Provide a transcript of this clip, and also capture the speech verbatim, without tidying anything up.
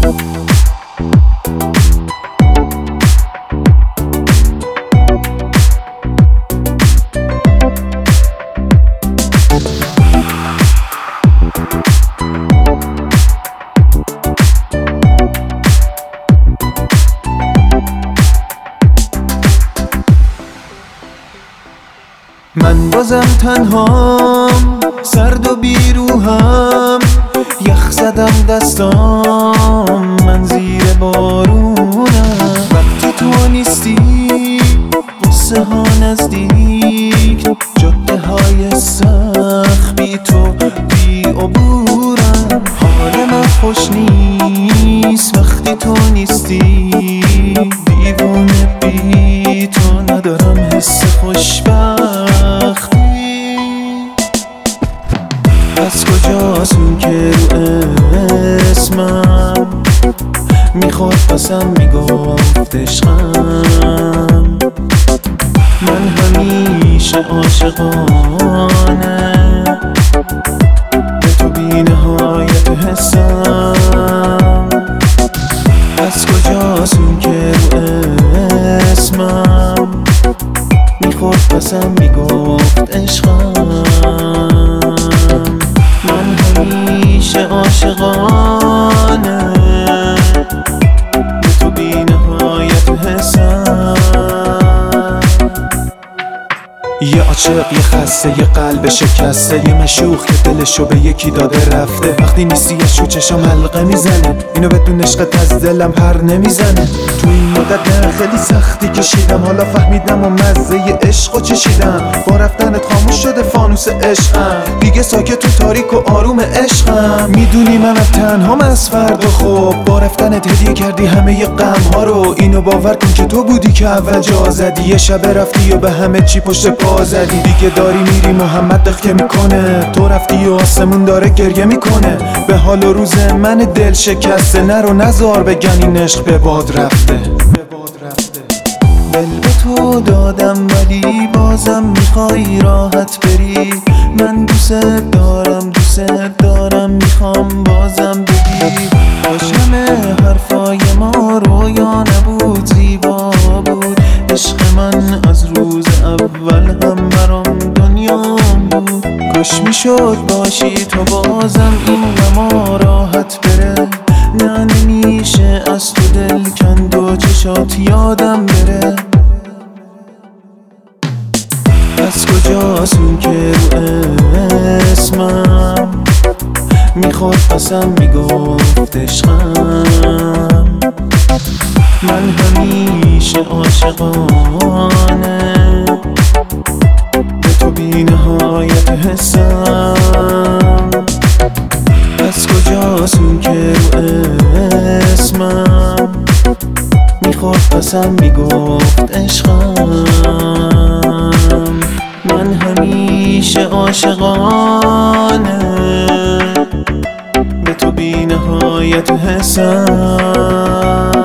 من بازم تنهام، سرد و بیروحم، یخ زدم دستام، من زیر بارونم. وقتی تو نیستی قصه ها نزدیک، جاده های سخت بی تو بی عبورم. حال من خوش نیست وقتی تو نیستی، دیوونه بی تو ندارم حس خوشبختی. از کجاست اون که رو اسمم میخورد قسم میگفت عشقم؟ من همیشه عاشقانه به تو بی نهایت حسم. از کجاست اون که رو اسمم میخورد قسم میگفت عشقم؟ من همیشه عاشقانه به تو بی نهایت حسم. یه عاشق، یه خسته، یه قلب شکسته، یه مشوخ که دلشو به یکی داده رفته. وقتی نیستی یه شو چشم حلقه میزنه، اینو بدون عشقت از دلم پر نمیزنه. تو این مدت نه خیلی سختی کشیدم، حالا فهمیدم و مزه عشقو چشیدم. با رفتنت خاموش شده فانوس عشقم، دیگه ساکت تو تاریک و آروم عشقم. میدونی منم تنهام از فردا، خوب با رفتنت هدیه کردی همه ی غم ها رو. اینو باور کن که تو بودی که اول جا زدی، یه شب رفتی و به همه چی پشت پا زدی. دیگه داری میری محمد دخکه میکنه، تو رفتی و آسمون داره گریه میکنه. به حال و روز من دل شکسته، نرو نزار بگن این عشق به باد رفته. دل به تو دادم ولی بازم میخوای راحت بری. من دوست دارم دوست دارم میخوام بازم بگی. عاشق حرفای ما رویا نبود، زیبا بود. عشق من از روز اول هم برام دنیام بود. کاش میشد باشی تو بازم این غما راحت بره. نه نمیشه از تو دل کند و چشات یادم بره. از کجاست اون که رو اسمم میخورد قسم میگفت عشقم؟ من همیشه عاشقانه به تو بی نهایت حسم. از کجاست اون که رو اسمم میخورد قسم میگفت عشقم؟ من همیشه عاشقانه به تو بی نهایت حسم.